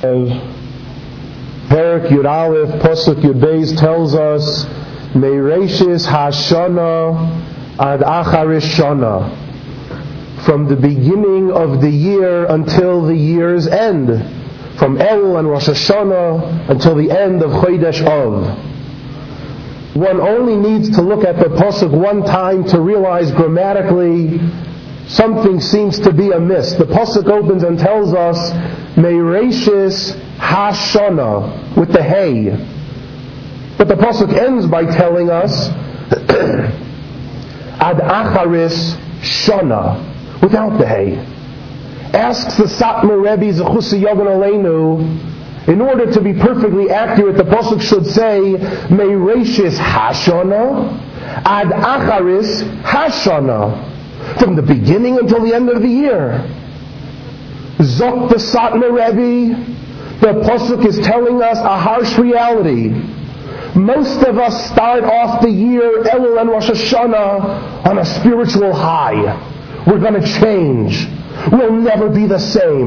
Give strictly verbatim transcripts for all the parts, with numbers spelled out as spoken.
Perek Yud Aleph, Pasuk Yud Beis tells us, Meireshis Hashana ad Acharish Shana, from the beginning of the year until the year's end, from El and Rosh Hashanah until the end of Chodesh Av. One only needs to look at the pasuk one time to realize grammatically something seems to be amiss. The pasuk opens and tells us Meireshis Hashana with the Hey, but the pasuk ends by telling us Ad Acharis Shana without the Hey. Asks the Satmar Rebbe Zechusa Yogan Aleinu, in order to be perfectly accurate, the pasuk should say Meireshis Hashana Ad Acharis Hashana, from the beginning until the end of the year. Zok the Satmar Rebbe, the pasuk is telling us a harsh reality. Most of us start off the year Elul and Rosh Hashanah on a spiritual high. We're going to change. We'll never be the same.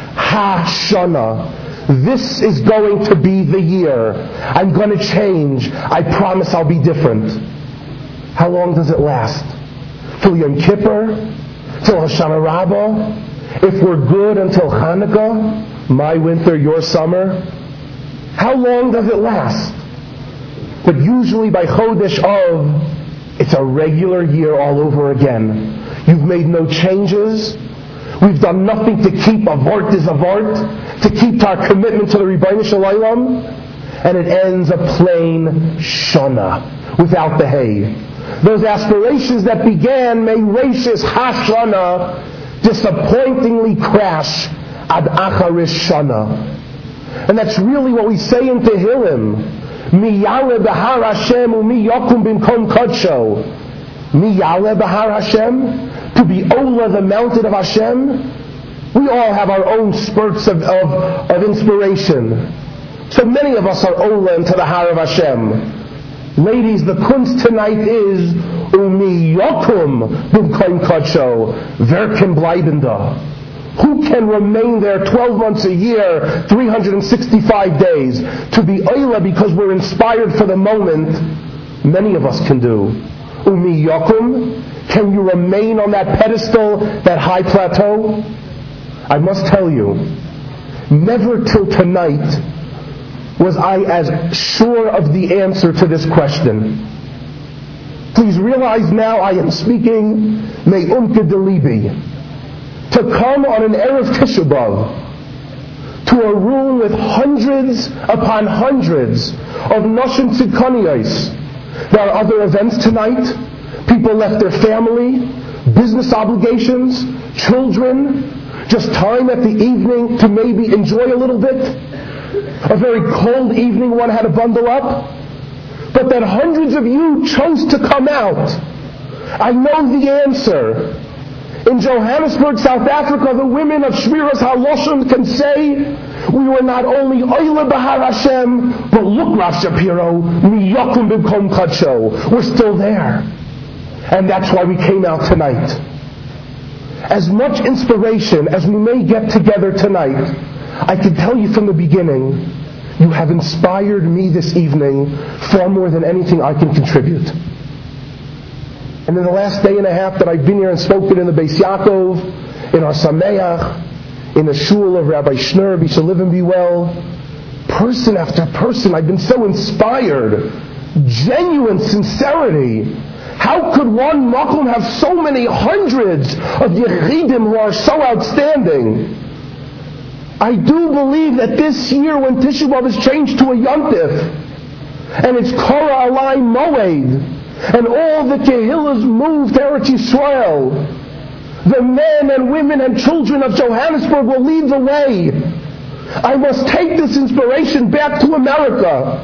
Hashana. This is going to be the year. I'm going to change. I promise I'll be different. How long does it last? Till Yom Kippur? Till Hoshana Rabbah? If we're good until Hanukkah? My winter, your summer? How long does it last? But usually by Chodesh Av, it's a regular year all over again. You've made no changes. We've done nothing to keep avart is avart, to keep our commitment to the Rebbeinu Shalom, and it ends a plain Shana without the Hey. Those aspirations that began Meireshis Hashana disappointingly crash Ad Acharish Shana. And that's really what we say in Tehillim. Mi Yale B'Har Hashem u'mi Yokum B'Mkom Kodsho. Mi Yale B'Har Hashem, to be Ola, the mountain of Hashem. We all have our own spurts of, of, of inspiration. So many of us are Ola into the Har of Hashem. Ladies, the kunst tonight is Umi Yokum B'Mkom Kodsho, Wer can bleiben da? Who can remain there twelve months a year, three hundred sixty-five days? To be Ola because we're inspired for the moment, many of us can do. Umi Yokum, can you remain on that pedestal, that high plateau? I must tell you, never till tonight was I as sure of the answer to this question. Please realize now I am speaking me'umke de libi. To come on an Erev Tisha B'Av to a room with hundreds upon hundreds of Noshim Tzidkaniyos. There are other events tonight. People left their family, business obligations, children, just time at the evening to maybe enjoy a little bit. A very cold evening one had to bundle up. But that hundreds of you chose to come out. I know the answer. In Johannesburg, South Africa, the women of Shmiras HaLoshon can say, we were not only Oila B'Har Hashem, but look, Rav Shapiro, Mi Yokum B'Mkom Kodsho. We're still there. And that's why we came out tonight. As much inspiration as we may get together tonight, I can tell you from the beginning, you have inspired me this evening far more than anything I can contribute. And in the last day and a half that I've been here and spoken in the Beis Yaakov, in our Sameach, in the shul of Rabbi Schnur, be shall live and be well, person after person, I've been so inspired, genuine sincerity. How could one makom have so many hundreds of Yechidim who are so outstanding? I do believe that this year when Tisha B'Av is changed to a Yontif, and it's Korah Alai Moed, and all the Kehillas moved to Eretz Yisrael, the men and women and children of Johannesburg will lead the way. I must take this inspiration back to America.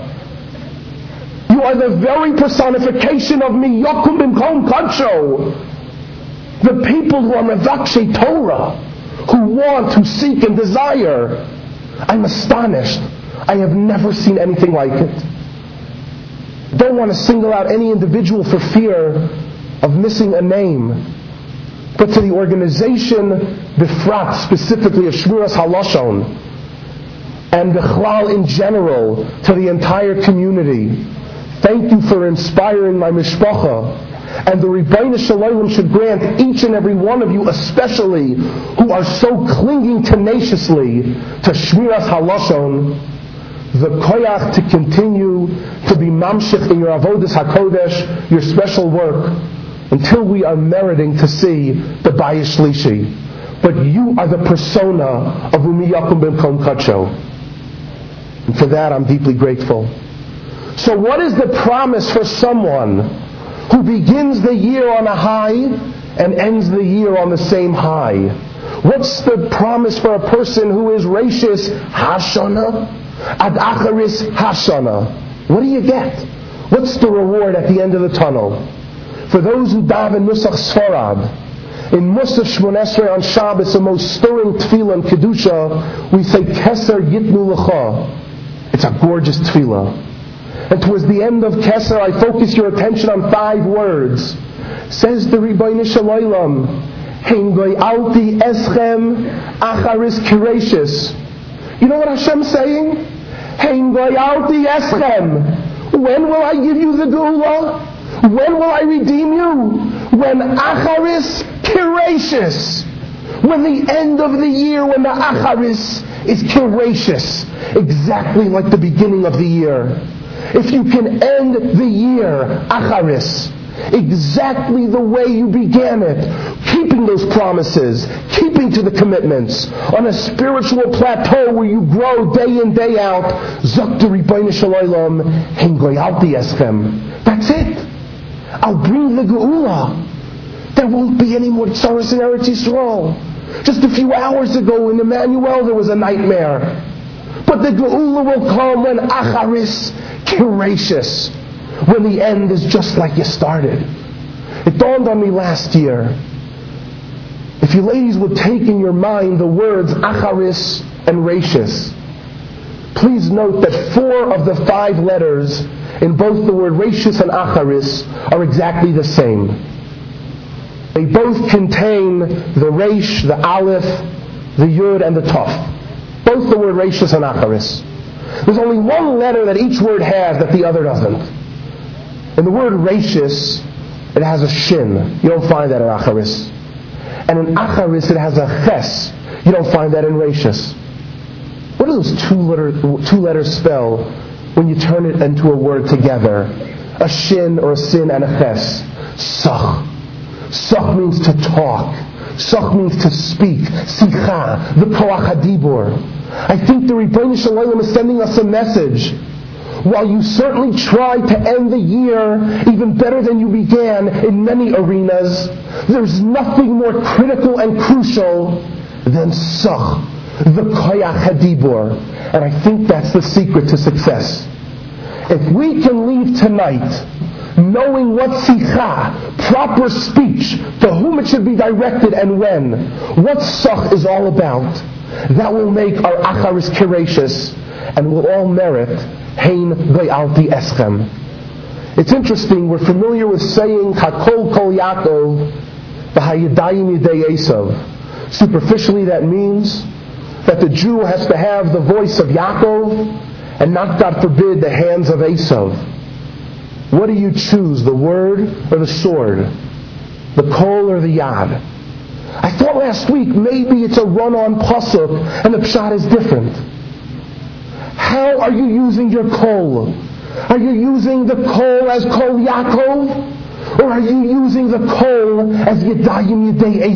You are the very personification of Mi Yokum B'Mkom Kodsho. The people who are Mevakshe Torah, who want, who seek and desire. I'm astonished. I have never seen anything like it. Don't want to single out any individual for fear of missing a name. But to the organization, Bifrat, specifically of Shmiras HaLoshon, and Bechlal in general to the entire community. Thank you for inspiring my mishpacha. And the Rebbeinu Shalom should grant each and every one of you, especially who are so clinging tenaciously to Shmiras Halashon, the koyach to continue to be mamshich in your avodas hakodesh, your special work, until we are meriting to see the Bayis Shlishi. But you are the persona of Umi Yakum ben Kom Kacho. And for that I'm deeply grateful. So what is the promise for someone who begins the year on a high and ends the year on the same high? What's the promise for a person who is Reishis Hashana Ad Acharis Hashana? What do you get? What's the reward at the end of the tunnel? For those who daven Nusach Sfarad, in Musaf Shmon Esrei on Shabbos, the most stirring tefillah and kedusha, we say Keser Yitnu L'cha. It's a gorgeous tefillah. And towards the end of Keser, I focus your attention on five words. Says the Rebbeinu Shalom, Hein goyalti eschem acharis kireishis. You know what Hashem's saying? Hein goyalti eschem. When will I give you the geula? When will I redeem you? When acharis kireishis. When the end of the year, when the acharis is kireishis. Exactly like the beginning of the year. If you can end the year, Acharis, exactly the way you began it, keeping those promises, keeping to the commitments, on a spiritual plateau where you grow day in, day out, Zakta Rebbeinu Shalom, Hengoyalti Eschem. That's it. I'll bring the Geula. There won't be any more tzaras in Eretz Yisrael. Just a few hours ago in Emmanuel there was a nightmare. But the Geula will come when Acharis Kiracious, when the end is just like you started. It dawned on me last year, if you ladies would take in your mind the words Acharis and Rashis, please note that four of the five letters in both the word Rashis and Acharis are exactly the same. They both contain the Resh, the Aleph, the Yud, and the Taf. Both the word Rashis and Acharis. There's only one letter that each word has that the other doesn't. In the word Rashis, it has a shin. You don't find that in Acharis. And in Acharis, it has a ches. You don't find that in Rashis. What do those two, letter, two letters spell when you turn it into a word together? A shin or a sin and a ches. Sach. Sach means to talk. Sach means to speak. Sicha, the koach hadibur. I think the Rebbeinu Shalom is sending us a message. While you certainly tried to end the year even better than you began in many arenas, there's nothing more critical and crucial than Sach, the koach hadibur. And I think that's the secret to success. If we can leave tonight knowing what sicha, proper speech, to whom it should be directed and when, what Sach is all about, that will make our acharis kiracious and will all merit hein goyalti eschem. It's interesting, we're familiar with saying Hakol Kol Yaakov v'hayadayim yidei Esav. Superficially that means that the Jew has to have the voice of Yaakov and not, God forbid, the hands of Esav. What do you choose, the word or the sword? The kol or the yad? I thought last week maybe it's a run-on pasuk and the pshat is different. How are you using your kol? Are you using the kol as kol Yaakov? Or are you using the kol as Yedayim Yedei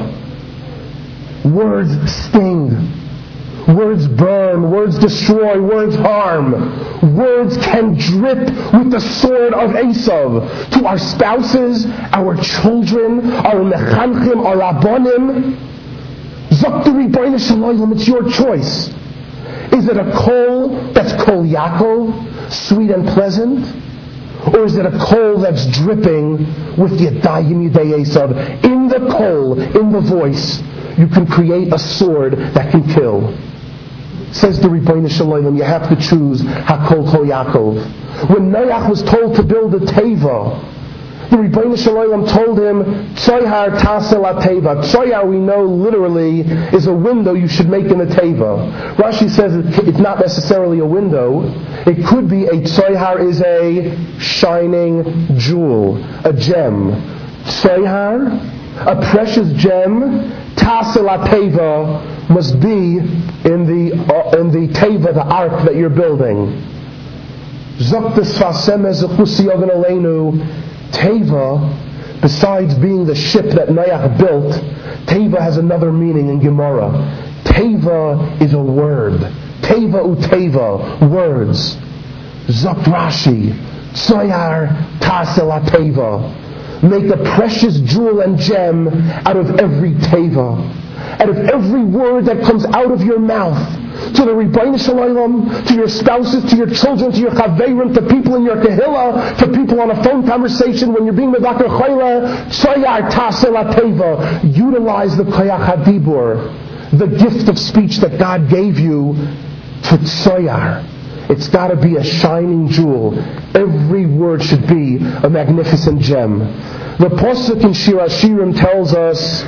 Esav? Words sting. Words burn, words destroy, words harm. Words can drip with the sword of Esav to our spouses, our children, our mechanchim, our rabbonim. Zakta Rebbeinu Shalom, it's your choice. Is it a kol that's kol Yaakov, sweet and pleasant? Or is it a kol that's dripping with Yedayim Yedei Esav? In the kol, in the voice, you can create a sword that can kill. Says the Rebbeinu Shalom, you have to choose Hakol Kol Yaakov. When Noach was told to build a teva, The Rebbeinu Shalom told him, Tzoyhar tasel ateva. Tzoyhar, we know literally, is a window you should make in the teva. Rashi says it's not necessarily a window. It could be a tzoyhar is a shining jewel, a gem. Tzoyhar, a precious gem, tasel ateva, must be in the uh, in the teva, the ark that you're building. Zoktes fasemez echusi yogan aleinu. Teva, besides being the ship that Noach built, Teva has another meaning in Gemara. Teva is a word. Teva uteva, words. Zok Rashi, Tzoyar tasel Teva. Make a precious jewel and gem out of every Teva. Out of every word that comes out of your mouth. To the Rebbeinu Shalom, to your spouses, to your children, to your chaverim, to people in your kehillah, to people on a phone conversation when you're being medakar chayla, tzoyar tasel ateva. Utilize the koyach hadibur, the gift of speech that God gave you to tzoyar. It's got to be a shining jewel. Every word should be a magnificent gem. The Pasuk in Shir Hashirim tells us,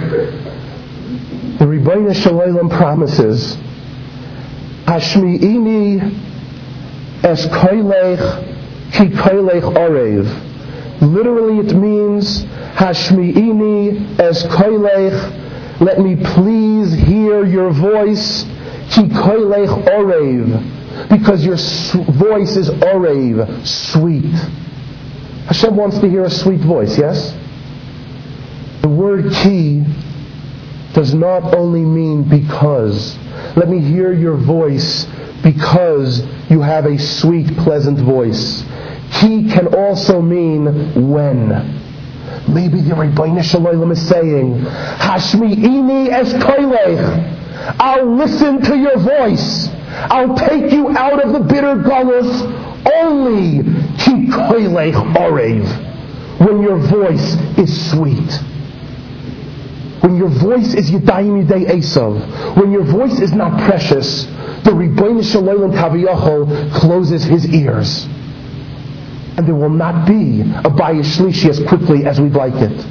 the Rebbeinu Shalom promises, Hashmi'ini es koilech ki koilech orev. Literally it means Hashmi'ini es koilech. Let me please hear your voice ki koilech orev, because your voice is orev, sweet. Hashem wants to hear a sweet voice, yes? The word ki does not only mean because. Let me hear your voice because you have a sweet, pleasant voice. Ki can also mean when. Maybe the Rebbeinu Shalom is saying, Hashmi'ini es koilech. I'll listen to your voice. I'll take you out of the bitter galus only ki koilech orev. When your voice is sweet. When your voice is Yadayim Yidei Esav, when your voice is not precious, the Rebbeinu Shalom Kaviyachol closes his ears. And there will not be a Bayis Shlishi as quickly as we'd like it.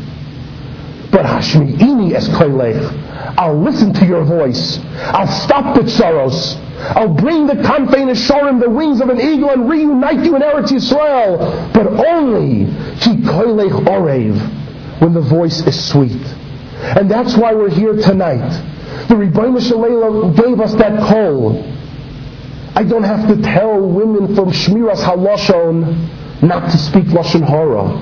But Hashmi'ini es koilech. I'll listen to your voice. I'll stop the tsaros. I'll bring the kanfei neshorim, the wings of an eagle, and reunite you in Eretz Yisrael. But only ki koilech orev, when the voice is sweet. And that's why we're here tonight. The Rebbeinu Shalom gave us that call. I don't have to tell women from Shmiras HaLashon not to speak Lashon Hara.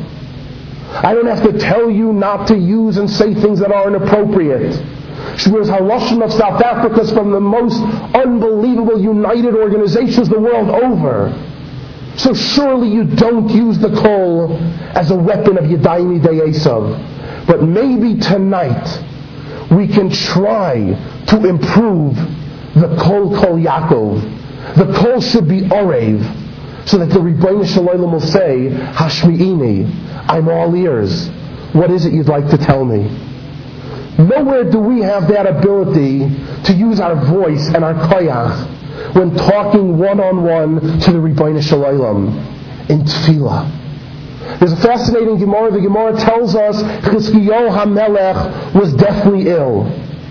I don't have to tell you not to use and say things that are inappropriate. Shmiras HaLashon of South Africa is from the most unbelievable united organizations the world over. So surely you don't use the kol as a weapon of Yadayim Yidei Esav. But maybe tonight we can try to improve the Kol Kol Yaakov. The Kol should be Orev, so that the Rebbeinu Shalom will say, Hashmi'ini, I'm all ears. What is it you'd like to tell me? Nowhere do we have that ability to use our voice and our koyach when talking one-on-one to the Rebbeinu Shalom in tefillah. There's a fascinating Gemara. The Gemara tells us Chizkiyahu HaMelech was deathly ill.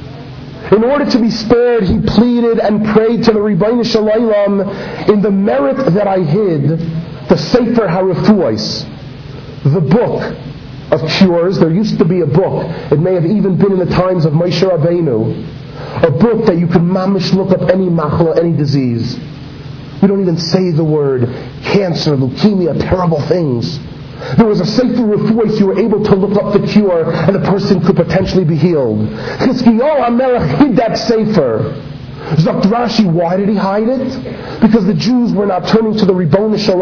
In order to be spared, he pleaded and prayed to the Rebbeinu Shalom, in the merit that I hid, the Sefer HaRefuos, the book of cures. There used to be a book. It may have even been in the times of Moshe Rabbeinu. A book that you could mamish look up any machla, any disease. We don't even say the word cancer, leukemia, terrible things. There was a Sefer Refuos, you were able to look up the cure and the person could potentially be healed. Chizkiyahu HaMelech hid that Sefer. Zok Rashi, why did he hide it? Because the Jews were not turning to the Ribono Shel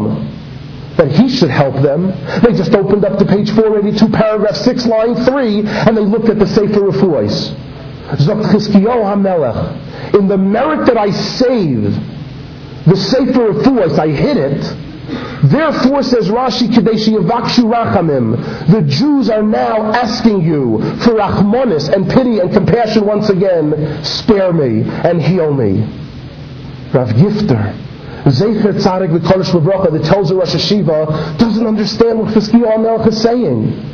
Olam that he should help them. They just opened up to page four eighty-two, paragraph six, line three, and they looked at the Sefer Refuos. Zok Chizkiyahu HaMelech, in the merit that I saved the Sefer Refuos, I hid it. Therefore, says Rashi, Kadeshi Yavakshu Rachamim, the Jews are now asking you for Rachmanis and pity and compassion once again. Spare me and heal me. Rav Gifter, Zecher Tzadik V'Kodesh L'Bracha, that tells the Rosh Hashiva, doesn't understand what Chizkiyahu HaMelech is saying.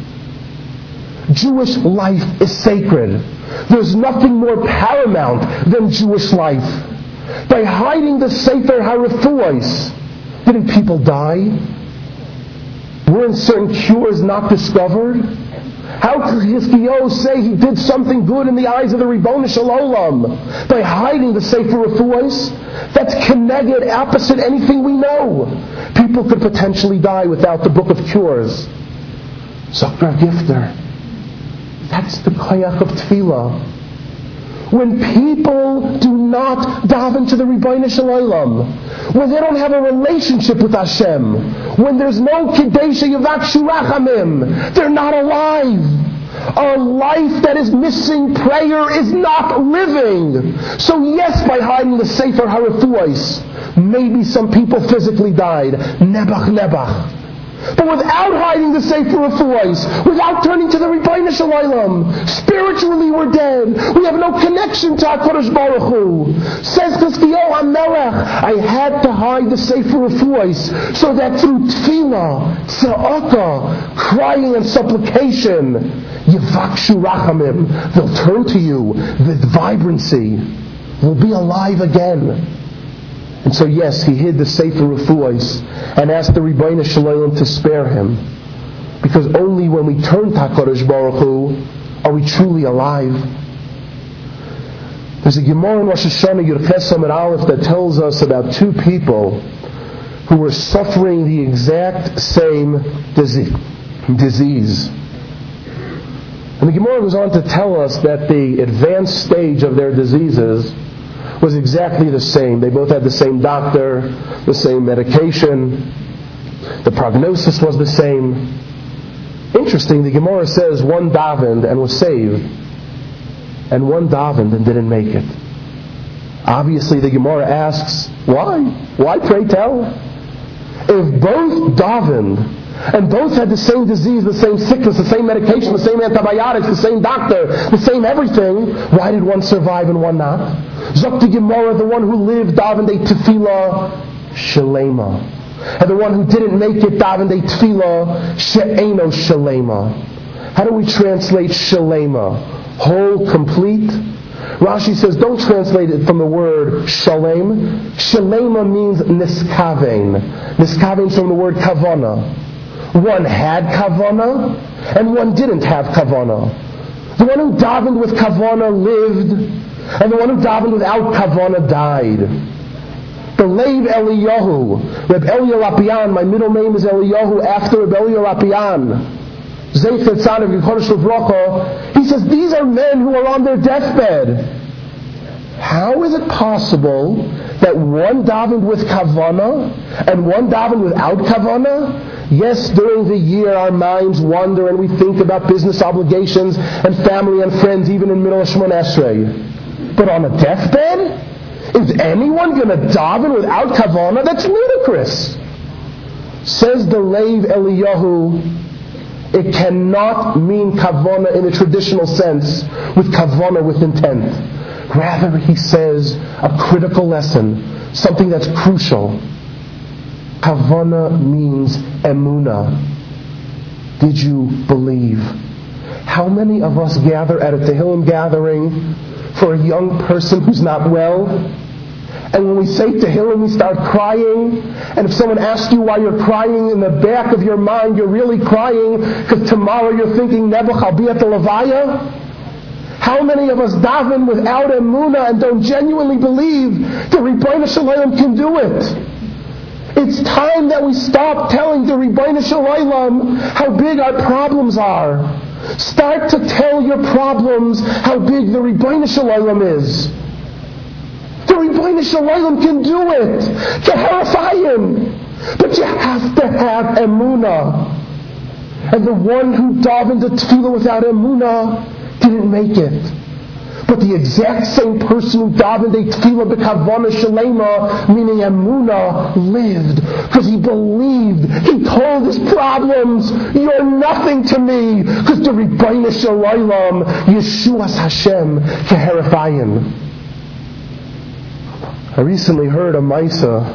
Jewish life is sacred. There's nothing more paramount than Jewish life. By hiding the Sefer HaRefuos, didn't people die? Weren't certain cures not discovered? How could Chizkiyahu say he did something good in the eyes of the Ribono Shel Olam? By hiding the Sefer HaRefuos? That's keneged, opposite anything we know. People could potentially die without the Book of Cures. Zok Gifter. That's the koyach of tefillah. When people do not daven to the Ribono Shel Olam, when they don't have a relationship with Hashem, when there's no Kiddush Yavakshu Rachamim, they're not alive. A life that is missing prayer is not living. So yes, by hiding the Sefer HaRefuos, maybe some people physically died. Nebach, nebach. But without hiding the Sefer HaRefuos, without turning to the Ribono Shel Olam, spiritually we're dead. We have no connection to HaKadosh Baruch Hu. Says Chizkiyahu HaMelech, I had to hide the Sefer HaRefuos so that through tefillah, tza'aka, crying and supplication, Yavakshu Rachamim, they'll turn to you with vibrancy. They'll be alive again. And so yes, he hid the Sefer HaRefuos and asked the Ribono Shel Olam to spare him. Because only when we turn to HaKadosh Baruch Hu are we truly alive. There's a Gemara in Rosh Hashanah Yud Ches Amud Aleph that tells us about two people who were suffering the exact same disease. And the Gemara goes on to tell us that the advanced stage of their diseases was exactly the same. They both had the same doctor, the same medication. The prognosis was the same. Interesting, the Gemara says one davened and was saved, and one davened and didn't make it. Obviously, the Gemara asks, why? Why, pray tell? If both davened and both had the same disease, the same sickness, the same medication, the same antibiotics, the same doctor, the same everything, why did one survive and one not? Zok the Gemara, the one who lived davened a tefillah shalema, and the one who didn't make it davened a tefillah she'eno shalema. How do we translate shalema? Whole, complete? Rashi says, don't translate it from the word shalem. Shalema means niskaven. Niskaven is from the word kavana. One had kavana, and one didn't have kavana. The one who davened with kavana lived, and the one who davened without kavana died. The Lev Eliyahu, Reb Eliyahu Rapian, my middle name is Eliyahu after Reb Eliyahu Rapian. Zecher Tzadik V'Kodesh L'Bracha, he says these are men who are on their deathbed. How is it possible that one davened with kavana and one davened without kavana? Yes, during the year our minds wander and we think about business obligations and family and friends, even in middle of Shemona Esrei. But on a deathbed? Is anyone going to daven without kavana? That's ludicrous. Says the Lev Eliyahu, it cannot mean kavana in a traditional sense, with kavana with intent. Rather, he says a critical lesson, something that's crucial. Kavana means emuna. Did you believe? How many of us gather at a Tehillim gathering for a young person who's not well? And when we say Tehillim, we start crying. And if someone asks you why you're crying, in the back of your mind, you're really crying because tomorrow you're thinking, Nebuch, I'll be at the Levaya. How many of us daven without emunah and don't genuinely believe the Ribono Shel Olam can do it? It's time that we stop telling the Ribono Shel Olam how big our problems are. Start to tell your problems how big the Ribono Shel Olam is. The Ribono Shel Olam can do it. Keharafayim. But you have to have emunah. And the one who davened the tefillah without emunah didn't make it. But the exact same person who davened a tefillah b'kavana shalema, meaning emunah, lived because he believed. He told his problems, "You're nothing to me," because the Ribono Shel Olam, Yeshuas Hashem, keherafayim. I recently heard a Maisa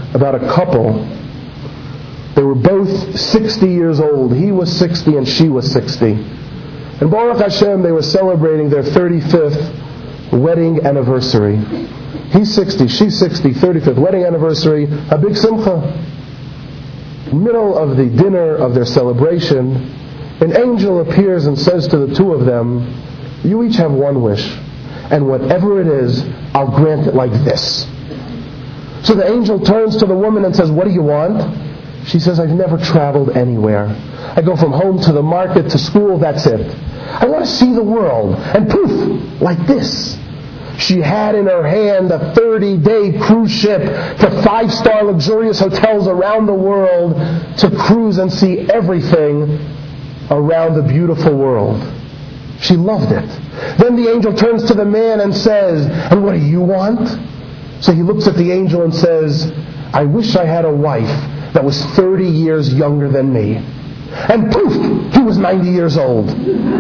about a couple. They were both sixty years old. He was sixty and she was sixty. And Baruch Hashem, they were celebrating their thirty-fifth wedding anniversary. He's sixty, she's sixty, thirty-fifth wedding anniversary, a big simcha. Middle of the dinner of their celebration, an angel appears and says to the two of them, you each have one wish, and whatever it is, I'll grant it like this. So the angel turns to the woman and says, what do you want? She says, I've never traveled anywhere. I go from home to the market to school, that's it. I want to see the world. And poof, like this. She had in her hand a thirty-day cruise ship to five-star luxurious hotels around the world to cruise and see everything around the beautiful world. She loved it. Then the angel turns to the man and says, and what do you want? So he looks at the angel and says, I wish I had a wife that was thirty years younger than me. And poof, he was ninety years old.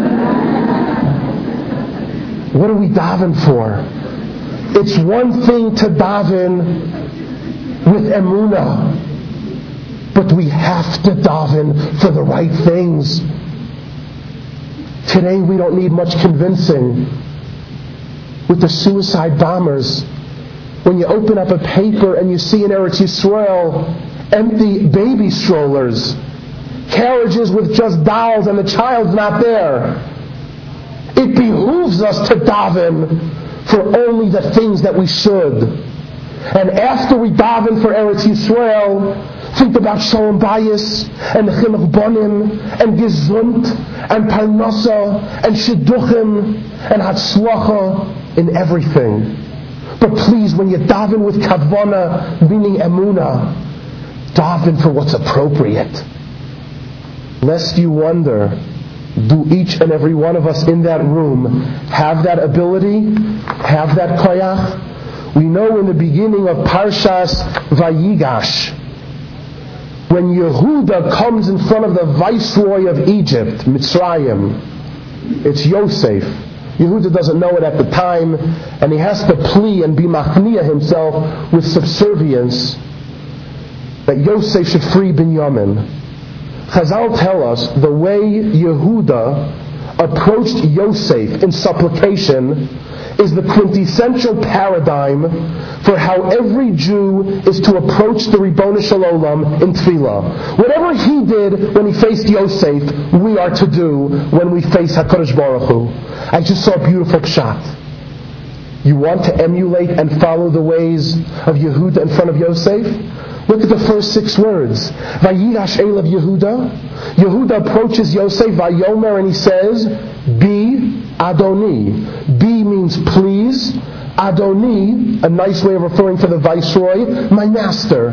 What are we daven for? It's one thing to daven with emunah, but we have to daven for the right things. Today we don't need much convincing. With the suicide bombers, when you open up a paper and you see in Eretz Yisrael empty baby strollers, carriages with just dolls and the child's not there, it behooves us to daven for only the things that we should. And after we daven for Eretz Yisrael, think about Shalom Bayis and Chinuch Bonim and Gesund and Parnasa and Shidduchim and Hatzlacha in everything. But please, when you daven with Kavana, meaning Emunah, daven for what's appropriate. Lest you wonder, do each and every one of us in that room have that ability? Have that koyach? We know in the beginning of Parshas Vayigash, when Yehuda comes in front of the viceroy of Egypt, Mitzrayim, it's Yosef. Yehuda doesn't know it at the time, and he has to plea and be machniah himself with subservience that Yosef should free Binyamin. Chazal tell us the way Yehuda approached Yosef in supplication is the quintessential paradigm for how every Jew is to approach the Ribono Shel Olam in tefillah. Whatever he did when he faced Yosef, we are to do when we face HaKadosh Baruch Hu. I just saw a beautiful shot. You want to emulate and follow the ways of Yehuda in front of Yosef? Look at the first six words. Vayigash Elav Yehuda. Yehuda approaches Yosef, Vayomer, and he says, Bi Adoni. Bi means please. Adoni, a nice way of referring to the viceroy, my master.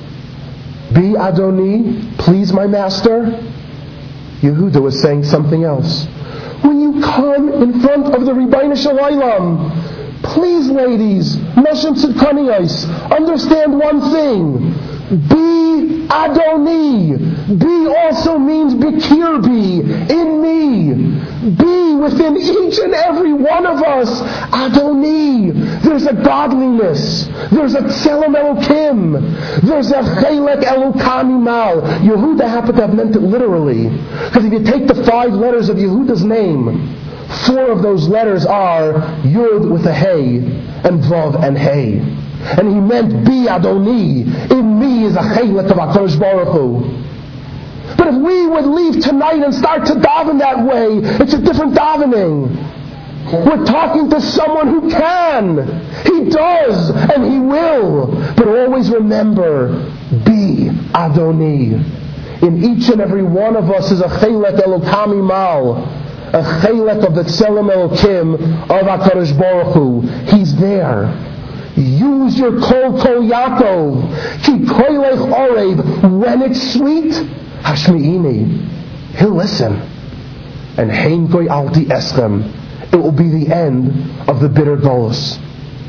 Bi Adoni, please my master. Yehuda was saying something else. When you come in front of the Ribono Shel Olam, please, ladies, Noshem Tzidkaniyos, understand one thing. Be Adoni. Be also means Bikirbi, in me. Be within each and every one of us. Adoni. There's a godliness. There's a Tzelem Elokim. There's a Chelek Elokami Mal. Yehuda happened to have meant it literally. Because if you take the five letters of Yehuda's name, four of those letters are Yud with a Hey and Vav and Hey. And he meant Bi Adoni. In me is a Chelek of HaKadosh Baruch Hu. But if we would leave tonight and start to daven that way, it's a different davening. We're talking to someone who can. He does and he will. But always remember, Bi Adoni. In each and every one of us is a Chelek Elokami Mal. A chelek of the Tzelem Elokim of HaKadosh Baruch Hu. He's there. Use your kol kol Yaakov. Ki koilech orev. When it's sweet, hashmi'ini. He'll listen. And hein koi alti eschem. It will be the end of the bitter golus.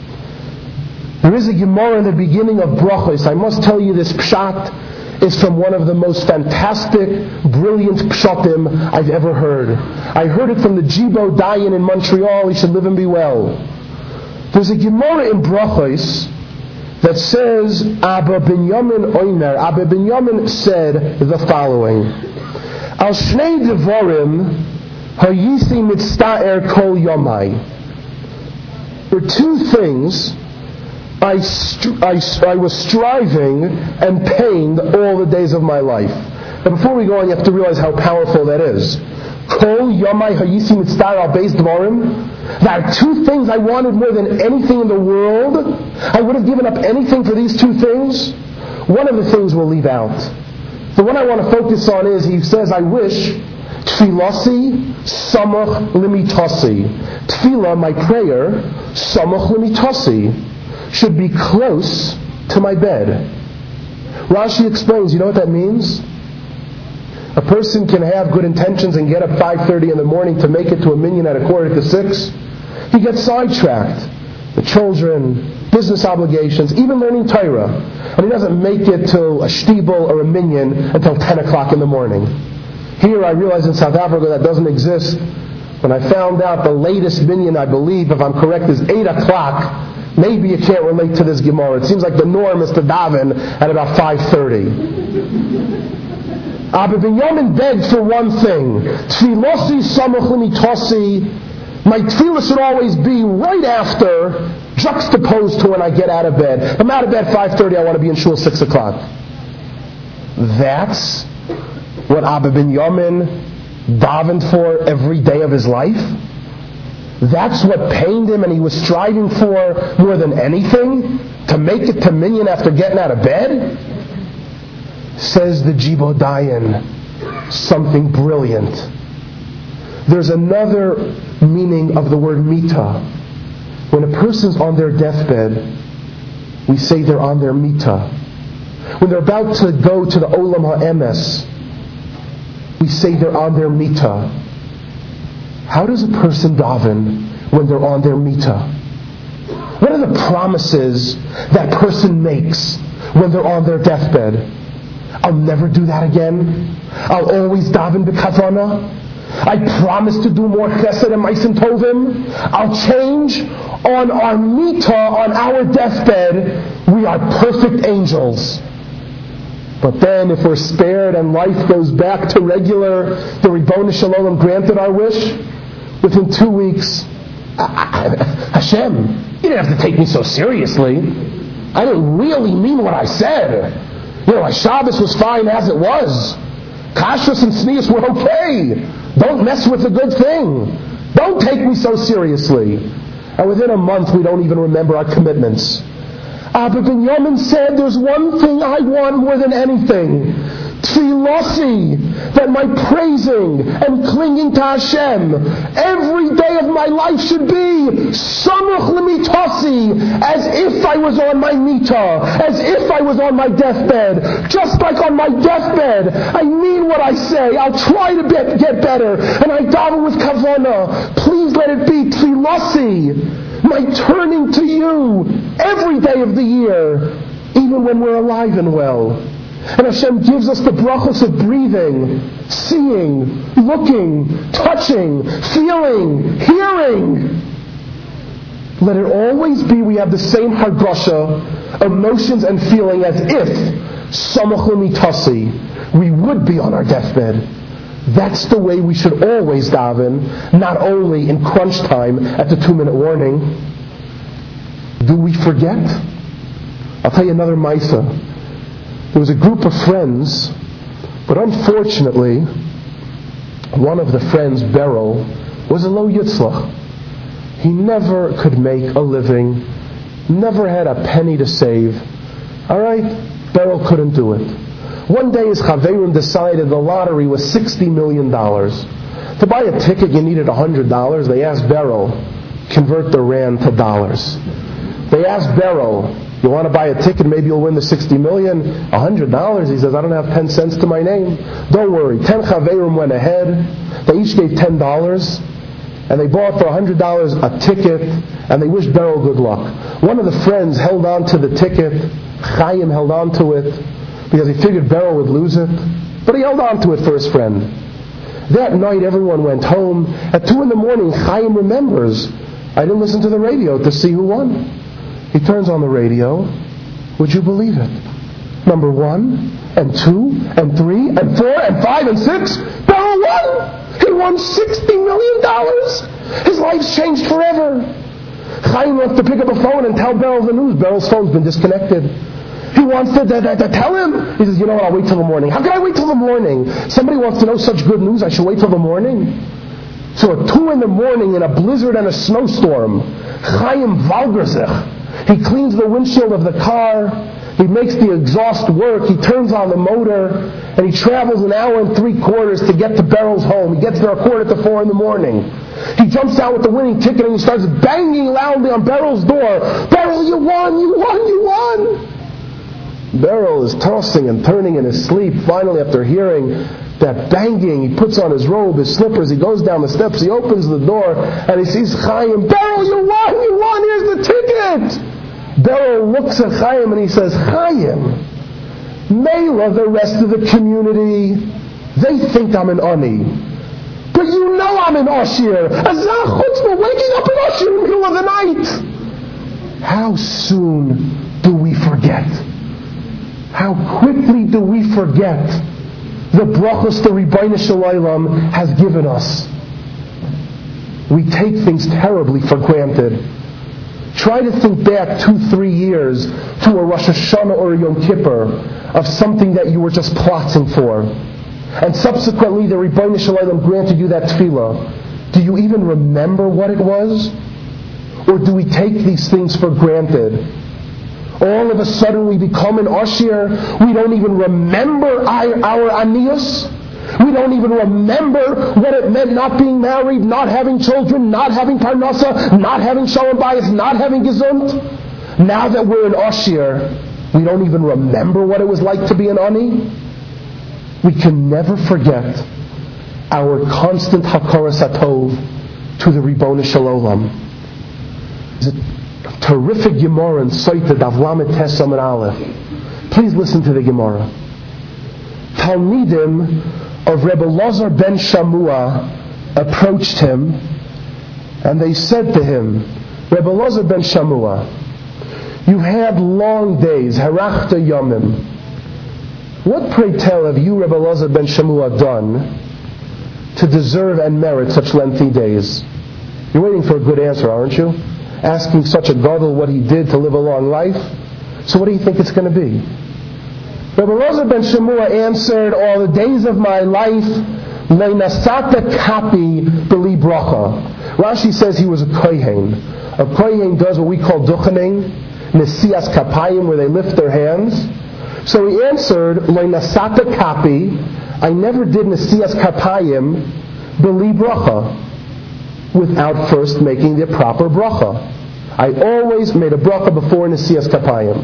There is a Gemara in the beginning of Brachos. I must tell you this pshat is from one of the most fantastic, brilliant pshatim I've ever heard. I heard it from the Jibo Dayan in Montreal. He should live and be well. There's a Gemara in Brachos that says, Abba Binyamin Oimer, Abba Binyamin said the following, Al Shnei Devarim Hayisi Mitzta'er Kol Yomai. For two things I, stri- I, I was striving and pained all the days of my life. Now before we go on, you have to realize how powerful that is. Kol Yomai Hayisi Mitzta'er Al Beis Devarim. There are two things I wanted more than anything in the world. I would have given up anything for these two things. One of the things we'll leave out. The one I want to focus on is, he says, I wish Tfilasi Samach Limitasi. Tfilah, my prayer, Samach Limitasi, should be close to my bed. Rashi explains, you know what that means? A person can have good intentions and get up five thirty in the morning to make it to a minyan at a quarter to six. He gets sidetracked. The children, business obligations, even learning Torah. And he doesn't make it to a shtibel or a minyan until ten o'clock in the morning. Here I realize in South Africa that doesn't exist. When I found out the latest minyan, I believe, if I'm correct, is eight o'clock, maybe you can't relate to this Gemara. It seems like the norm is to daven at about five thirty. Abba Binyamin begged for one thing. Tfilosi samach limitasi. My tefillah should always be right after, juxtaposed to when I get out of bed. I'm out of bed five thirty, I want to be in shul six o'clock. That's what Abba Binyamin davened for every day of his life? That's what pained him and he was striving for more than anything? To make it to minyan after getting out of bed? Says the Jibo Dayan, something brilliant. There's another meaning of the word mita. When a person's on their deathbed, we say they're on their mita. When they're about to go to the Olam HaEmes, we say they're on their mita. How does a person daven when they're on their mita? What are the promises that person makes when they're on their deathbed? I'll never do that again. I'll always daven b'kavana. I promise to do more chesed and ma'asim tovim. I'll change. On our mita, on our deathbed, we are perfect angels. But then if we're spared and life goes back to regular, the Ribono Shel Olam granted our wish, within two weeks, Hashem, you didn't have to take me so seriously. I didn't really mean what I said. You know, Shabbos was fine as it was. Kashrus and Tznius were okay. Don't mess with the good thing. Don't take me so seriously. And within a month, we don't even remember our commitments. Abba Binyamin said, there's one thing I want more than anything. Tfilosi, that my praising and clinging to Hashem every day of my life should be samach limitasi, as if I was on my mita, as if I was on my deathbed. Just like on my deathbed, I mean what I say. I'll try to be, get better, and I daven with kavana. Please let it be tfilosi, my turning to you every day of the year, even when we're alive and well. And Hashem gives us the brachos of breathing, seeing, looking, touching, feeling, hearing. Let it always be we have the same hargasha, emotions and feeling as if samach limitasi, we would be on our deathbed. That's the way we should always daven, not only in crunch time at the two-minute warning. Do we forget? I'll tell you another Maisa. There was a group of friends, but unfortunately, one of the friends, Beryl, was a lo yitzlach. He never could make a living, never had a penny to save. All right? Beryl couldn't do it. One day his chaverim decided the lottery was sixty million dollars. To buy a ticket you needed one hundred dollars. They asked Beryl, convert the rand to dollars. They asked Beryl, you want to buy a ticket, maybe you'll win the sixty million dollars? one hundred dollars. He says, I don't have ten cents to my name. Don't worry. ten chaverim went ahead. They each gave ten dollars. And they bought for one hundred dollars a ticket, and they wished Beryl good luck. One of the friends held on to the ticket. Chaim held on to it, because he figured Beryl would lose it. But he held on to it for his friend. That night everyone went home. At two in the morning, Chaim remembers, I didn't listen to the radio to see who won. He turns on the radio. Would you believe it? Number one, and two, and three, and four, and five, and six. Beryl won! He won sixty million dollars! His life's changed forever. Chaim wants to pick up a phone and tell Beryl the news. Beryl's phone's been disconnected. He wants to, to, to, to tell him. He says, you know what, I'll wait till the morning. How can I wait till the morning? Somebody wants to know such good news, I should wait till the morning? So at two in the morning in a blizzard and a snowstorm, Chaim Valgerzich, he cleans the windshield of the car, he makes the exhaust work, he turns on the motor, and he travels an hour and three quarters to get to Beryl's home. He gets there a quarter to four in the morning. He jumps out with the winning ticket and he starts banging loudly on Beryl's door. Beryl, you won, you won, you won! Beryl is tossing and turning in his sleep. Finally, after hearing that banging, he puts on his robe, his slippers, he goes down the steps, he opens the door, and he sees Chaim. Beryl, you won, you won, here's the ticket! Beryl looks at Chaim and he says, Chaim, Mela, the rest of the community, they think I'm an ani. But you know I'm an Oshir. Azah Chutzpah, waking up an Oshir in the middle of the night. How soon do we forget? How quickly do we forget the brachos the Ribbono Shel Olam has given us? We take things terribly for granted. Try to think back two, three years to a Rosh Hashanah or a Yom Kippur of something that you were just plotting for. And subsequently the Ribbono Shel Olam granted you that tefillah. Do you even remember what it was? Or do we take these things for granted? All of a sudden we become an Oshir. We don't even remember our, our anius. We don't even remember what it meant not being married, not having children, not having parnasa, not having shalom bayis, not having gesund. Now that we're an Oshir, we don't even remember what it was like to be an ani. We can never forget our constant hakaras hatov to the Ribbono Shel Olam. Is it terrific Gemara in Soita Daf Lamed Tes Amud Aleph. Please listen to the Gemara. Talmidim of Rebbe Elazar ben Shamua approached him, and they said to him, Rebbe Elazar ben Shamua, you had long days, harachta yomim. What, pray tell, have you, Rebbe Elazar ben Shamua, done to deserve and merit such lengthy days? You're waiting for a good answer, aren't you? Asking such a gadol what he did to live a long life. So what do you think it's going to be? Rebbe Elazar ben Shamua answered, all the days of my life, le'nasata kapi b'li bracha. Rashi says he was a kohen. A kohen does what we call duchening, nesias kapayim, where they lift their hands. So he answered, le'nasata kapi, I never did nesias kapayim b'li bracha, without first making the proper bracha. I always made a bracha before Nesias Kapayim.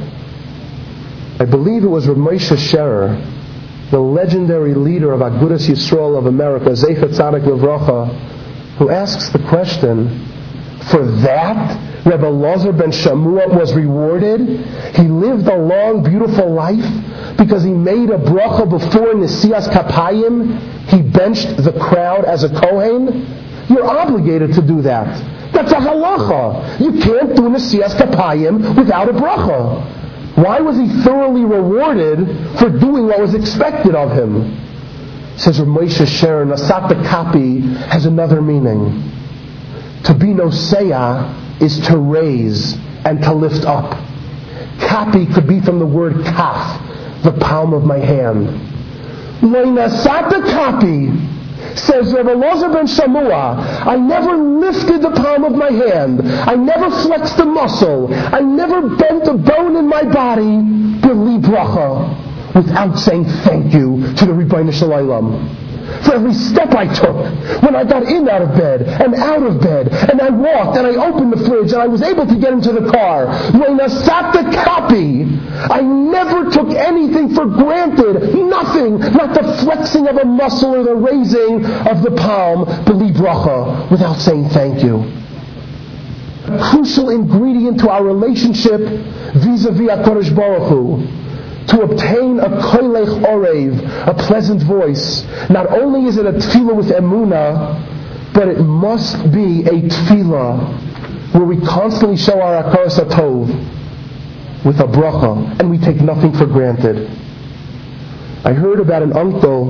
I believe it was Rav Moshe Scherer, the legendary leader of Agudas Yisrael of America, Zecher Tzadik Livracha, who asks the question, for that Rebbe Elazar ben Shamua was rewarded? He lived a long, beautiful life because he made a bracha before Nesias Kapayim. He benched the crowd as a Kohen. You're obligated to do that. That's a halacha. You can't do Nesias Kapayim without a bracha. Why was he thoroughly rewarded for doing what was expected of him? Says Rav Moshe Scherer, Nasata Kapi has another meaning. To be noseya is to raise and to lift up. Kapi could be from the word kaf, the palm of my hand. Nasata Kapi, says Rebbe Elazar ben Shamua, I never lifted the palm of my hand. I never flexed a muscle. I never bent a bone in my body, b'li bracha, without saying thank you to the Ribbono Shel Olam. For every step I took, when I got in out of bed, and out of bed, and I walked, and I opened the fridge, and I was able to get into the car, le'nasata kapi, I never took anything for granted, nothing, not the flexing of a muscle or the raising of the palm, b'li bracha, without saying thank you. A crucial ingredient to our relationship vis-a-vis HaKadosh Baruch Hu, to obtain a koilech orev, a pleasant voice. Not only is it a tefillah with emunah, but it must be a tefillah where we constantly show our hakaras hatov. with a bracha, and we take nothing for granted. I heard about an uncle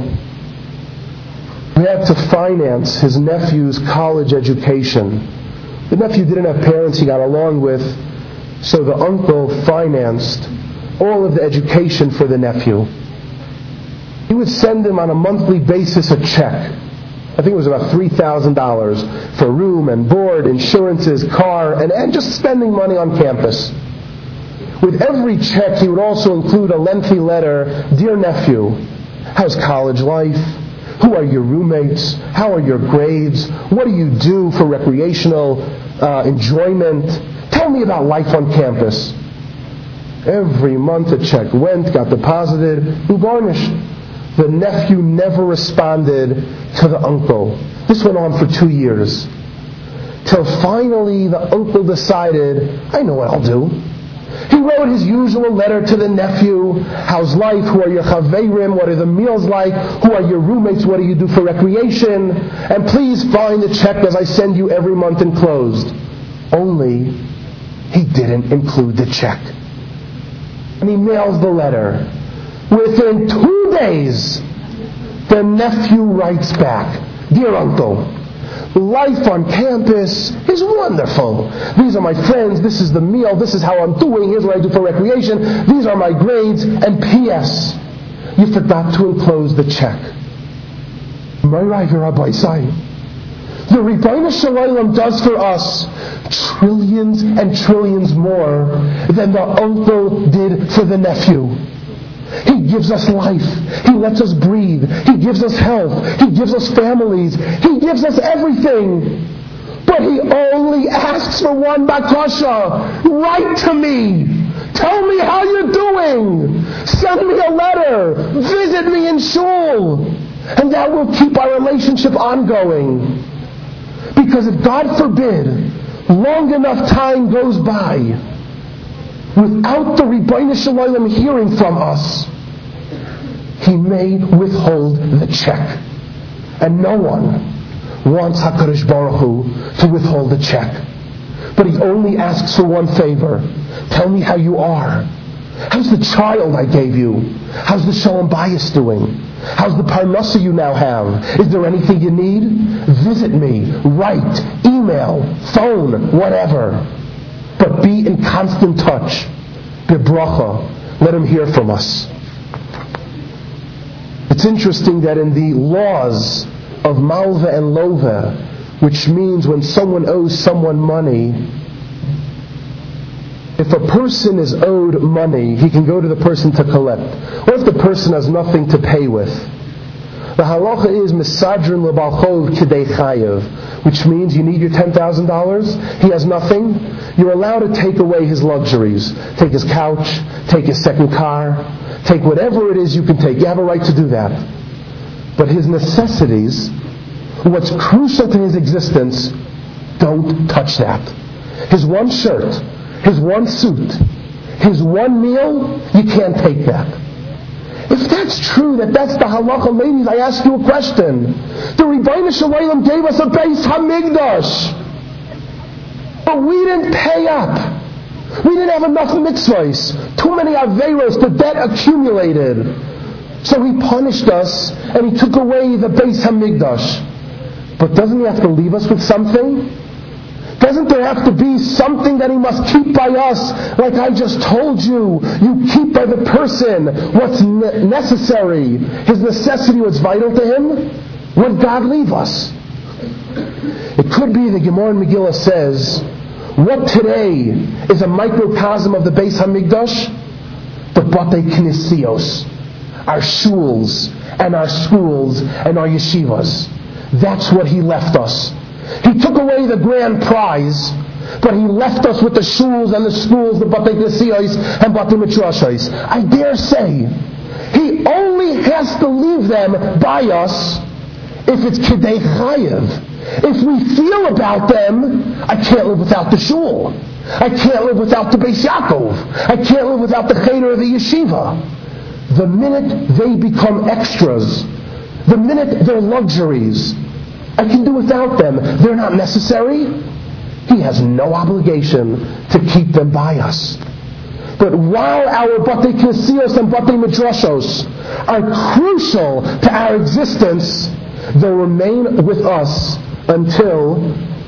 who had to finance his nephew's college education. The nephew didn't have parents he got along with, so the uncle financed all of the education for the nephew. He would send him on a monthly basis a check. I think it was about three thousand dollars for room and board, insurances, car, and, and just spending money on campus. With every check, he would also include a lengthy letter. Dear nephew, how's college life? Who are your roommates? How are your grades? What do you do for recreational uh, enjoyment? Tell me about life on campus. Every month a check went, got deposited, ugarnished. The nephew never responded to the uncle. This went on for two years. Till finally the uncle decided, I know what I'll do. He wrote his usual letter to the nephew. How's life? Who are your chaveirim? What are the meals like? Who are your roommates? What do you do for recreation? And please find the check as I send you every month enclosed. Only he didn't include the check. And he mails the letter. Within two days, the nephew writes back, Dear uncle, life on campus is wonderful. These are my friends, this is the meal, this is how I'm doing, here's what I do for recreation, these are my grades, and P S You forgot to enclose the check. Am I right, Rabbi Sai? The Rebbeinu Shalom does for us trillions and trillions more than the uncle did for the nephew. He gives us life. He lets us breathe. He gives us health. He gives us families. He gives us everything. But he only asks for one bakasha. Write to me. Tell me how you're doing. Send me a letter. Visit me in shul. And that will keep our relationship ongoing. Because if, God forbid, long enough time goes by without the Rebbeinu Shalom hearing from us, he may withhold the check. And no one wants HaKadosh Baruch Hu to withhold the check. But he only asks for one favor. Tell me how you are. How's the child I gave you? How's the Shalom Bayis doing? How's the parnasa you now have? Is there anything you need? Visit me, write, email, phone, whatever. But be in constant touch. Bebracha. Let him hear from us. It's interesting that in the laws of Malva and Lova, which means when someone owes someone money, if a person is owed money, he can go to the person to collect. Or if the person has nothing to pay with, the halacha is misadrin lebalchov kidei chayev, which means you need your ten thousand dollars, he has nothing, you're allowed to take away his luxuries. Take his couch, take his second car, take whatever it is you can take. You have a right to do that. But his necessities, what's crucial to his existence, don't touch that. His one shirt, his one suit, his one meal, you can't take that. If that's true, that that's the halacha, ladies, I ask you a question. The Rebbeinu Shalom gave us a Beis Hamikdash, but we didn't pay up. We didn't have enough mitzvahs. Too many averos, the debt accumulated. So he punished us, and he took away the Beis Hamikdash. But doesn't he have to leave us with something? Doesn't there have to be something that he must keep by us? Like I just told you, you keep by the person what's ne- necessary, his necessity, what's vital to him. What did God leave us? It could be the Gemara in Megillah says, what today is a microcosm of the Beis Hamikdash? The Batei Knesios, our shuls and our schools and our yeshivas. That's what he left us. He took away the grand prize, but he left us with the shuls and the schools, the Batei Knesios and Batei Midrashos. I dare say, he only has to leave them by us if it's Kidei Chayev. If we feel about them, I can't live without the shul. I can't live without the Beis Yaakov. I can't live without the cheder of the yeshiva. The minute they become extras, the minute they're luxuries, I can do without them. They're not necessary. He has no obligation to keep them by us. But while our Batei Knesios and Batei Midrashos are crucial to our existence, they'll remain with us until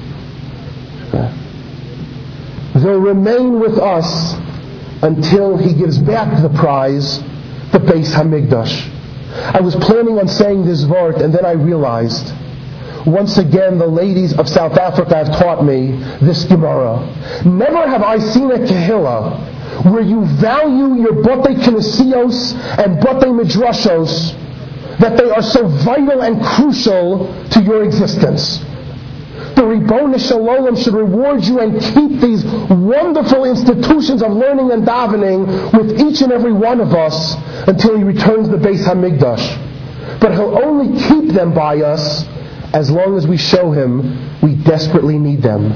they'll remain with us until He gives back the prize, the Beis Hamikdash. I was planning on saying this word, and then I realized, once again, the ladies of South Africa have taught me this Gemara. Never have I seen a Kehillah where you value your Batei Knesios and Batei Midrashos, that they are so vital and crucial to your existence. The Ribbono Shel Olam should reward you and keep these wonderful institutions of learning and davening with each and every one of us until He returns the Beis Hamikdash. But He'll only keep them by us as long as we show Him we desperately need them.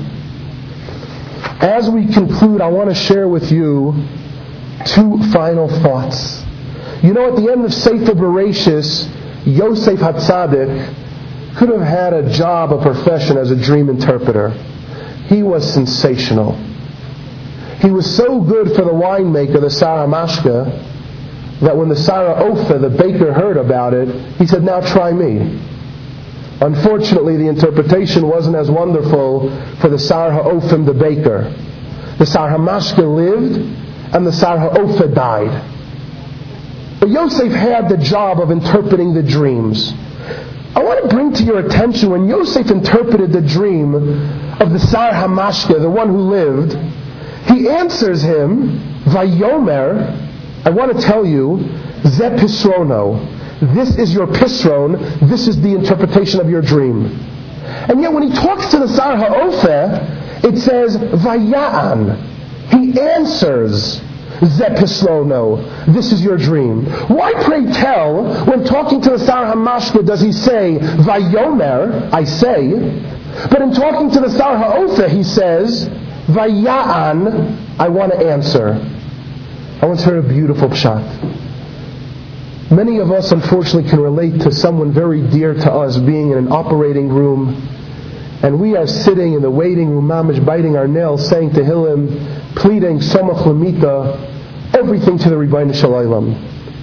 As we conclude, I want to share with you two final thoughts. You know, at the end of Sefer Bereshis, Yosef HaTzadik could have had a job, a profession as a dream interpreter. He was sensational. He was so good for the winemaker, the Sarah Mashka, that when the Sarah Ofa, the baker, heard about it, he said, "Now try me." Unfortunately, the interpretation wasn't as wonderful for the Sarah Ofim, the baker. The Sarah Mashka lived, and the Sarah Ofa died. But Yosef had the job of interpreting the dreams. I want to bring to your attention, when Yosef interpreted the dream of the Sar HaMashke, the one who lived, he answers him, Vayomer, I want to tell you, Ze Pisrono, this is your Pisron, this is the interpretation of your dream. And yet when he talks to the Sar HaOfeh, it says, Vaya'an, he answers, Ze Pisrono, this is your dream. Why, pray tell, when talking to the Sar HaMashke, does he say, Vayomer, I say, but in talking to the Sar HaOfeh, he says, Vaya'an, I want to answer. I want to hear a beautiful pshat. Many of us, unfortunately, can relate to someone very dear to us being in an operating room, and we are sitting in the waiting room, mamish, biting our nails, saying Tehillim, pleading Samach Lamita, everything to the Ribbono Shel Olam.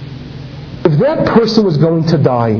If that person was going to die,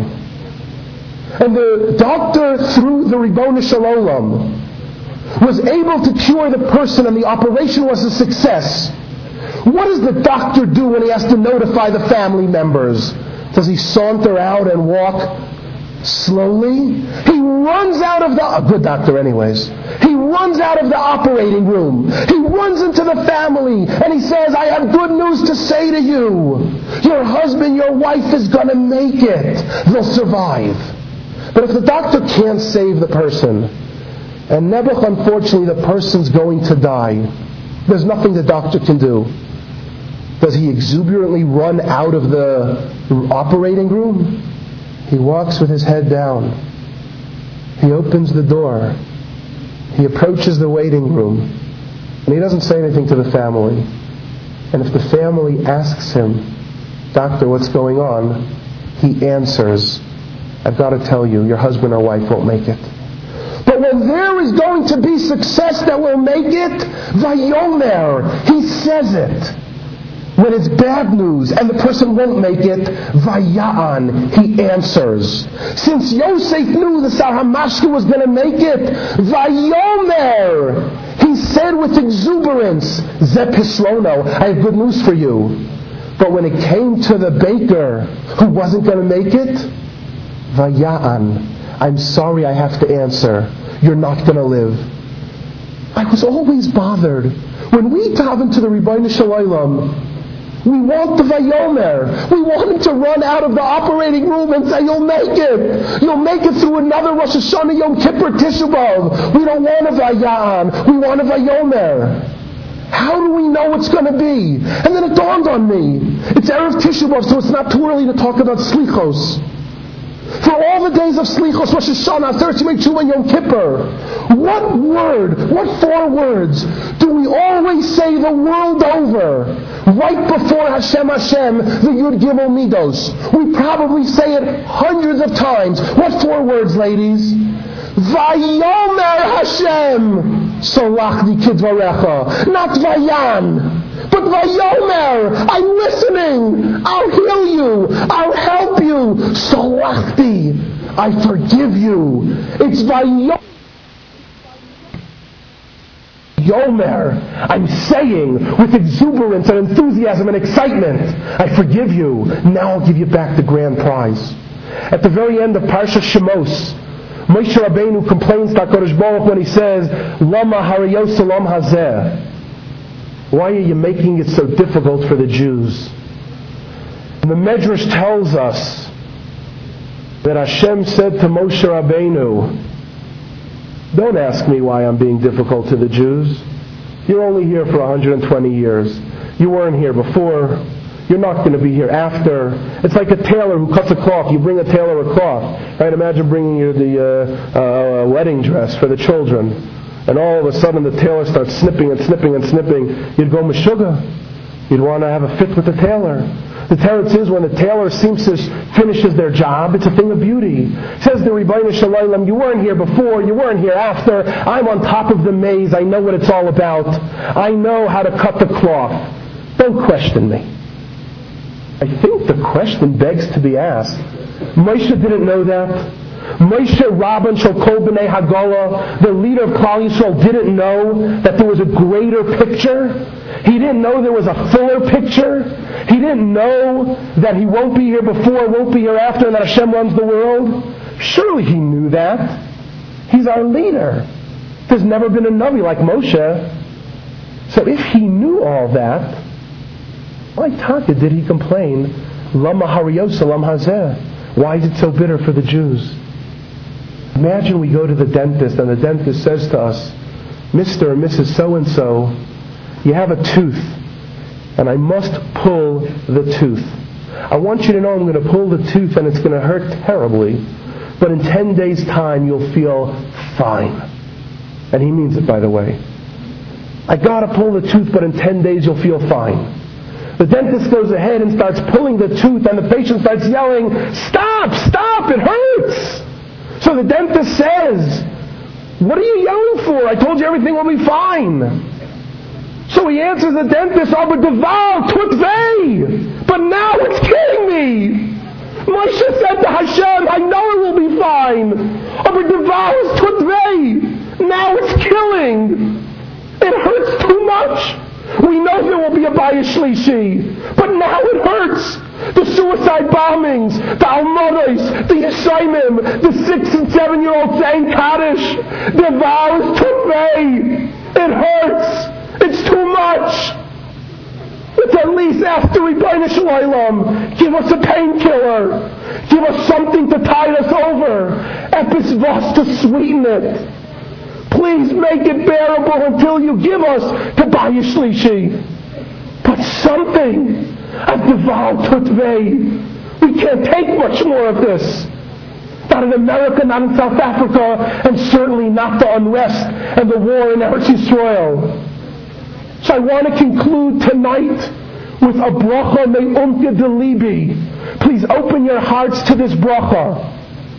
and the doctor, through the Ribbono Shel Olam, was able to cure the person and the operation was a success, what does the doctor do when he has to notify the family members? Does he saunter out and walk slowly? He runs out of the, a good doctor anyways, he runs out of the operating room. He runs into the family and he says, I have good news to say to you. Your husband, your wife is going to make it. They'll survive. But if the doctor can't save the person, and Nebuch, unfortunately, the person's going to die, there's nothing the doctor can do. Does he exuberantly run out of the operating room? He walks with his head down. He opens the door. He approaches the waiting room. And he doesn't say anything to the family. And if the family asks him, Doctor, what's going on? He answers, I've got to tell you, your husband or wife won't make it. But when there is going to be success that will make it, Vayomer, he says it. When it's bad news and the person won't make it, Vaya'an, he answers. Since Yosef knew the Sar HaMashke was going to make it, Vayomer, he said with exuberance, Ze Pisrono, I have good news for you. But when it came to the baker who wasn't going to make it, Vaya'an, I'm sorry I have to answer, you're not going to live. I was always bothered. When we dive into the Ribbono Shel Olam, we want the Vayomer. We want him to run out of the operating room and say, you'll make it. You'll make it through another Rosh Hashanah Yom Kippur Tisha B'Av. We don't want a Vaya'an. We want a Vayomer. How do we know it's going to be? And then it dawned on me. It's Erev Tisha B'Av, so it's not too early to talk about Slichos. For all the days of Slichos, Rosh Hashanah, thirty Tshuva, and Yom Kippur, what word, what four words do we always say the world over? Right before Hashem Hashem, the Yud Gimel Midos. We probably say it hundreds of times. What four words, ladies? Vayomer Hashem, Solach li kidvarecha. Not Vayan, but Vayomer Yomer, I'm listening. I'll heal you. I'll help you. Salachti, I forgive you. It's Vayomer. Yomer, I'm saying with exuberance and enthusiasm and excitement, I forgive you. Now I'll give you back the grand prize. At the very end of Parsha Shemos, Moshe Rabbeinu complains to HaKadosh Baruch when he says, Lama harayos salam hazeh. Why are you making it so difficult for the Jews? And the Medrash tells us that Hashem said to Moshe Rabbeinu, don't ask me why I'm being difficult to the Jews. You're only here for one hundred twenty years. You weren't here before. You're not going to be here after. It's like a tailor who cuts a cloth. You bring a tailor a cloth. Right? Imagine bringing you the uh, uh, wedding dress for the children. And all of a sudden the tailor starts snipping and snipping and snipping. You'd go meshuggah. You'd want to have a fit with the tailor. The teretz is when the tailor seamstress finishes their job, it's a thing of beauty. Says the Rebbeinu Shalom, you weren't here before, you weren't here after. I'm on top of the maze. I know what it's all about. I know how to cut the cloth. Don't question me. I think the question begs to be asked. Moshe didn't know that. Moshe Rabban Shel Kol B'nai Hagala, the leader of Klal Yisrael, didn't know that there was a greater picture. He didn't know there was a fuller picture. He didn't know that he won't be here before, won't be here after, and that Hashem runs the world. Surely he knew that. He's our leader. There's never been a Navi like Moshe. So if he knew all that, why taka did he complain? Lama hariyos lam hazeh. Why is it so bitter for the Jews? Imagine we go to the dentist and the dentist says to us, Mister or Missus So-and-so, you have a tooth and I must pull the tooth. I want you to know I'm going to pull the tooth and it's going to hurt terribly, but in ten days time you'll feel fine. And he means it, by the way. I got to pull the tooth, but in ten days you'll feel fine. The dentist goes ahead and starts pulling the tooth and the patient starts yelling, stop, stop, it hurts. So the dentist says, what are you yelling for? I told you everything will be fine. So he answers the dentist, aber deval tut weh. But now it's killing me. Moshe said to Hashem, I know it will be fine. Aber deval tut weh. Now it's killing. It hurts too much. We know there will be a Bayis Shlishi, but now it hurts. The suicide bombings, the Almonos, the Yeshayimim, the six and seven year olds saying Kaddish, the vows Tuvei. It hurts. It's too much. It's at least after Rebbeinu Shalom. Give us a painkiller. Give us something to tide us over. Epis Vos to sweeten it. Please make it bearable until you give us the Bayis Shlishi. But something. A deval tutvei. We can't take much more of this. Not in America, not in South Africa, and certainly not the unrest and the war in Eretz Yisrael. So I want to conclude tonight with a bracha me'umke de libi. Please open your hearts to this bracha.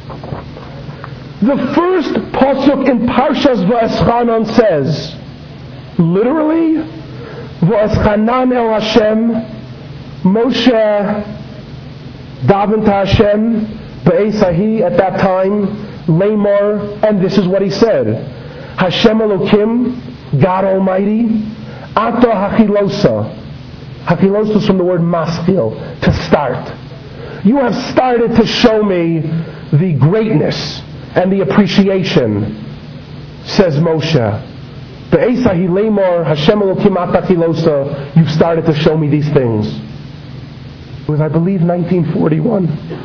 The first pasuk in Parshas Va'eschanan says, literally, Va'eschanan el Hashem, Moshe davened to Hashem, Be'esahi at that time, Lamar, and this is what he said, Hashem Elokim, God Almighty, Ata Hachilosa. Hachilosa is from the word maskil, to start. You have started to show me the greatness and the appreciation, says Moshe. Be'esahi Lamar, Hashem Elokim Ata Hachilosa, you've started to show me these things. It was, I believe, nineteen forty-one.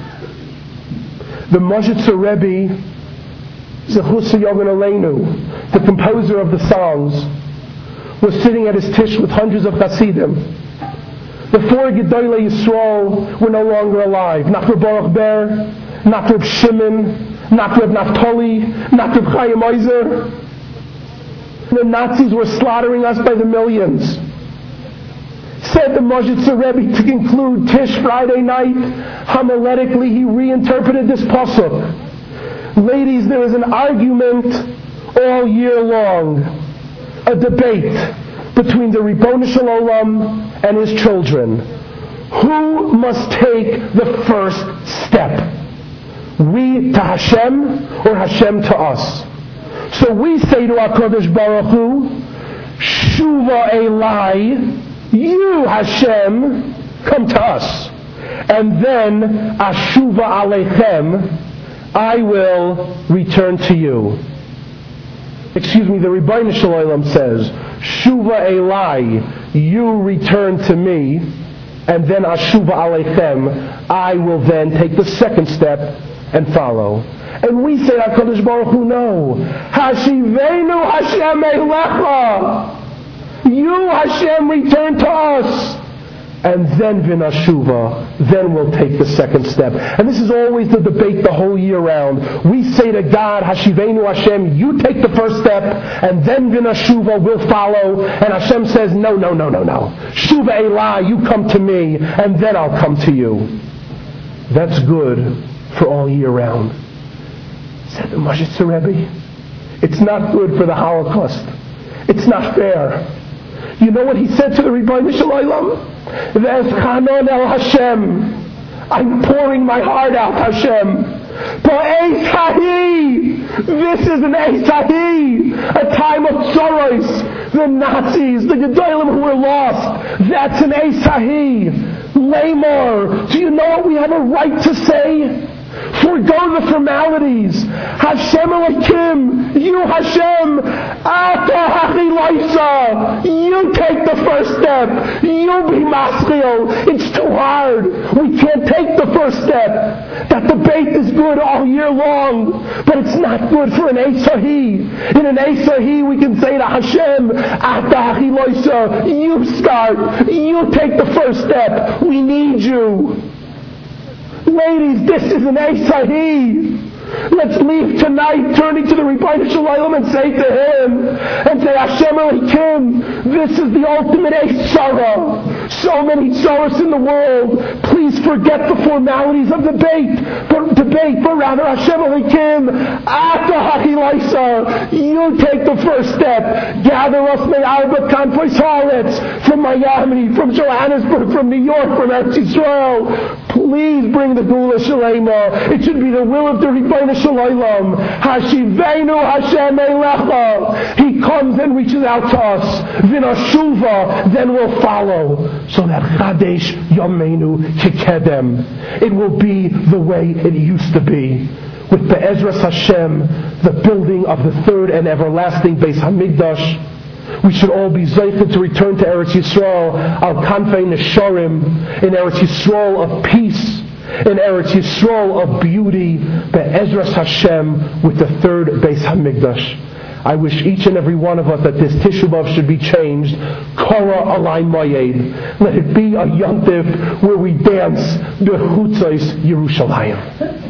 The Mojitzer Rebbe, Zechusa Yogan Aleinu, the composer of the songs, was sitting at his tish with hundreds of Hasidim. The four Gedolei Yisrael were no longer alive. Not Reb Baruch Ber, not Reb Shimon, not Reb Naftali, not Reb Chaim Ozer. The Nazis were slaughtering us by the millions. Said the Mojitzer Rebbe to conclude Tish Friday night, homiletically he reinterpreted this pasuk. Ladies, there is an argument all year long, a debate between the Ribono Shel Olam and His children. Who must take the first step? We to Hashem or Hashem to us? So we say to HaKadosh Baruch Hu, Shuva Elai, you Hashem, come to us. And then Ashuva Aleichem, I will return to you. Excuse me, the Ribono Shel Olam says, Shuva Elai, you return to me, and then Ashuva Aleichem, I will then take the second step and follow. And we say, HaKadosh Baruch Hu, no. Hashivenu Hashem Eilecha. You, Hashem, return to us. And then Vinashuva, then we'll take the second step. And this is always the debate the whole year round. We say to God, Hashivenu Hashem, you take the first step, and then Vinashuva will follow. And Hashem says, no, no, no, no, no. Shuva Elai, you come to me, and then I'll come to you. That's good for all year round. Said the Moshe Rebbe, it's not good for the Holocaust. It's not fair. You know what he said to the Ribono Shel Olam? V'eschanon el Hashem. I'm pouring my heart out, Hashem. Bo'eis hahi. This is an eis hahi, a time of sorrows. The Nazis, the Gedolim who were lost. That's an eis hahi. Lamor. Do you know what we have a right to say? Forgo the formalities. Hashem Elokim, you Hashem, Ata Hachilaisa, you take the first step. You be Maschil. It's too hard. We can't take the first step. That debate is good all year long, but it's not good for an Eis Hahi. In an Eis Hahi, we can say to Hashem, Ata Hachilaisa, you start. You take the first step. We need you. Ladies, this is an Eis Hahi. Let's leave tonight turning to the Ribono Shel Olam and say to him, and say, Hashem Elokim, this is the ultimate Eis Sarah. So many sorrows in the world. Please forget the formalities of debate, but debate, but rather Hashem Elokim, Ata Hachilaisa, you take the first step. Gather us me'arba kanfos haaretz, from Miami, from Johannesburg, from New York, from Eretz Yisrael. Please bring the Geula Shalema. It should be the will of the Ribono Shel Olam. Hashivenu Hashem Eilecha. He comes and reaches out to us. Vinashuva, then we'll follow. So that Chadesh Yameinu Kikedem. It will be the way it used to be. With Be'ezras Hashem, the building of the third and everlasting Beis Hamikdash. We should all be zeicher to return to Eretz Yisrael, al kanfei nesharim, in Eretz Yisrael of peace, in Eretz Yisrael of beauty, be'ezras Hashem, with the third Beis Hamikdash. I wish each and every one of us that this Tisha B'Av should be changed. Kora alay mayed. Let it be a yontif where we dance bechutzos Yerushalayim.